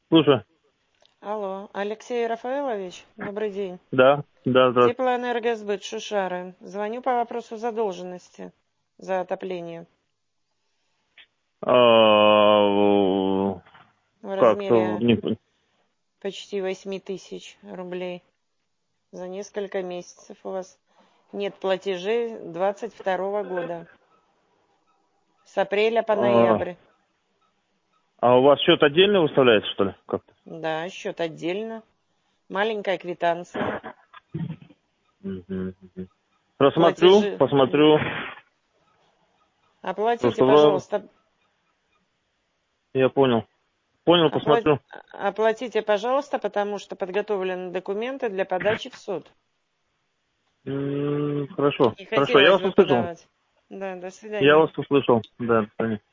Слушай, Алло, Алексей Рафаэлович, добрый день. да, здравствуйте. Теплоэнергосбыт Шушары. Звоню по вопросу задолженности за отопление А, в как-то размере не... почти 8 тысяч рублей за несколько месяцев. У вас нет платежей 22 года, с апреля по А, ноябрь. а у вас счет отдельно выставляется, что ли? Как-то? Да, счет отдельно, маленькая квитанция, Мгм, мгм. Просмотрю, платежи. посмотрю. Оплатите, Просто пожалуйста, я понял. Понял, опла- посмотрю. оплатите, пожалуйста, потому что подготовлены документы для подачи в суд. Хорошо, Не хорошо, я хотелось вас бы услышал. подавать. Да, до Я свидания. вас услышал. Да, до свидания.